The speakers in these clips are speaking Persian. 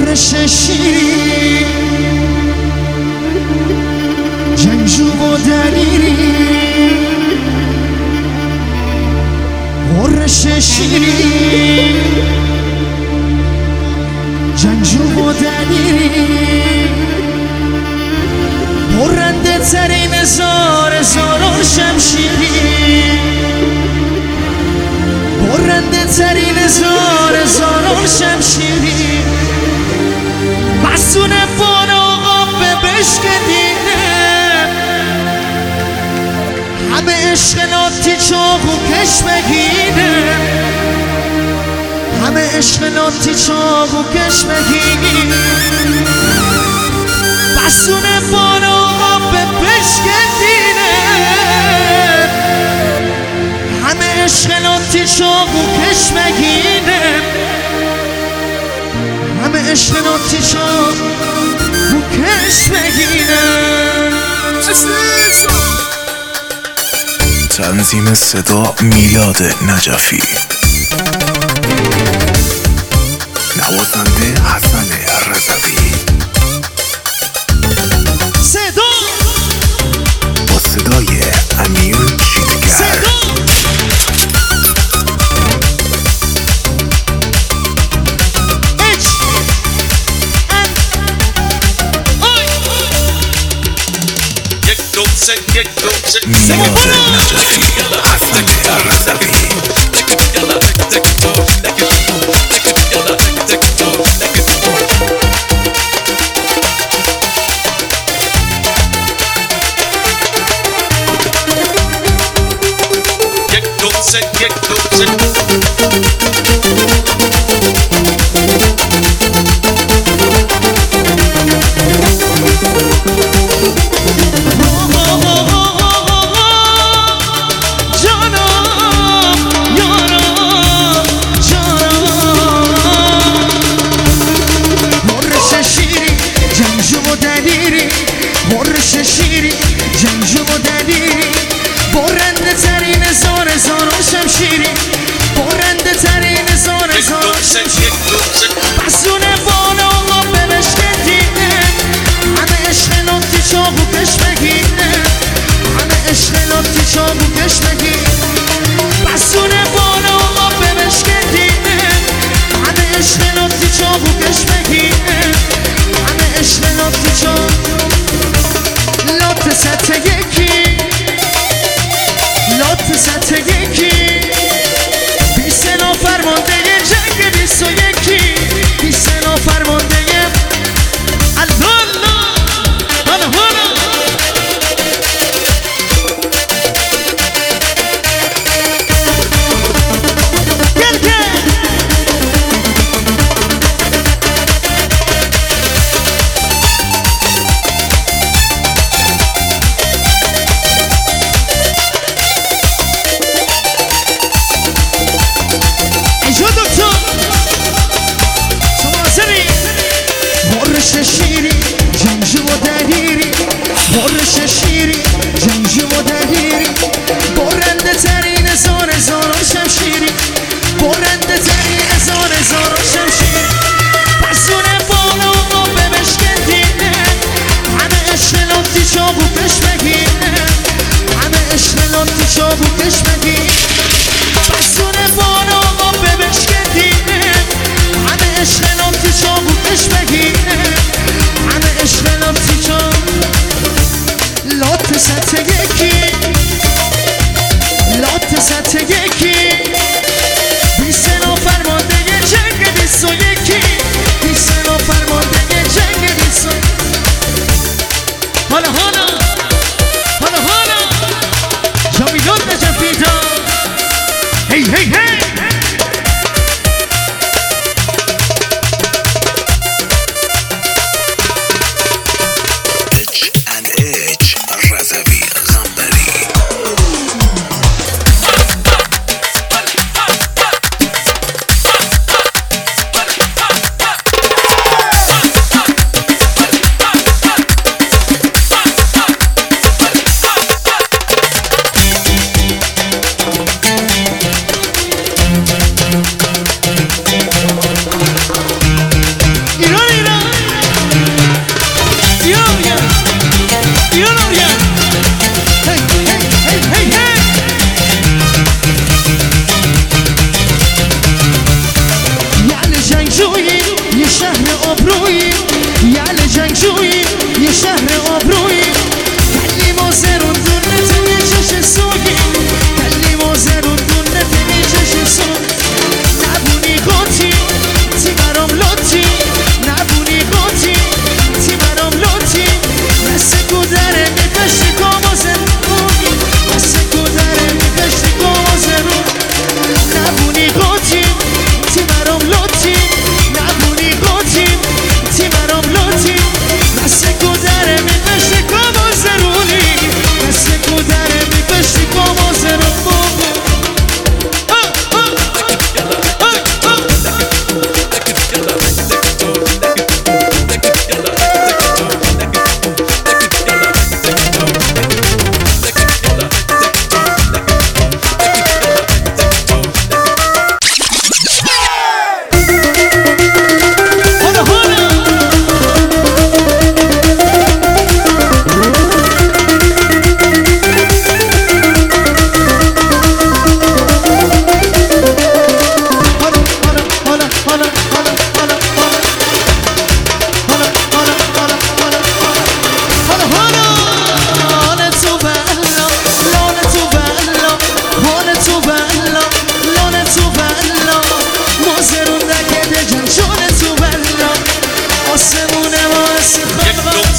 غرش شیری جنگجو و دلیری غرش شیری جنگجو و دلیری برنده ترین هزار شمشیری برنده ترین هزار شمشیری مسون بان آقا به بشکدینه همه عشق ناتی چاق و کش بگینه همه عشق ناتی چاق و کش بگینه مسون بان آقا به بشکدینه همه عشق ناتی چاق و کش بگینه همه عشق ناتی چاق و کش بگینه تنظیم صدا میلاد نجفی، نوازنده حسن رضوی، صدا با صدای امیر چیتگر. میلاد نجفی، حسن رضوی.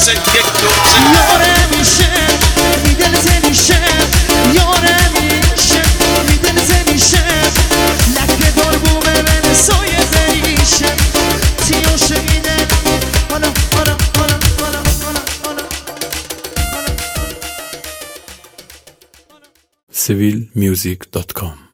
مثل یک دوچه یاره میشه میدل زنیشه یاره میشه میدل زنیشه لکه دار بومه من سایه بریشه تیوشه میده حالا civilmusic.com